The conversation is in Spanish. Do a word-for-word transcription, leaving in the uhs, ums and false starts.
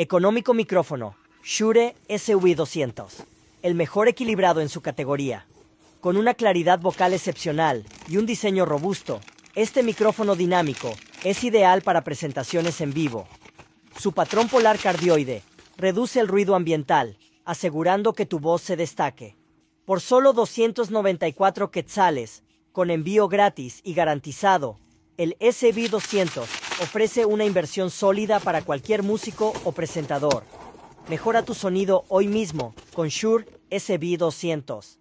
Económico micrófono, Shure S V doscientos. El mejor equilibrado en su categoría. Con una claridad vocal excepcional y un diseño robusto, este micrófono dinámico es ideal para presentaciones en vivo. Su patrón polar cardioide reduce el ruido ambiental, asegurando que tu voz se destaque. Por solo doscientos noventa y cuatro quetzales, con envío gratis y garantizado, el S V doscientos ofrece una inversión sólida para cualquier músico o presentador. Mejora tu sonido hoy mismo con Shure S V doscientos.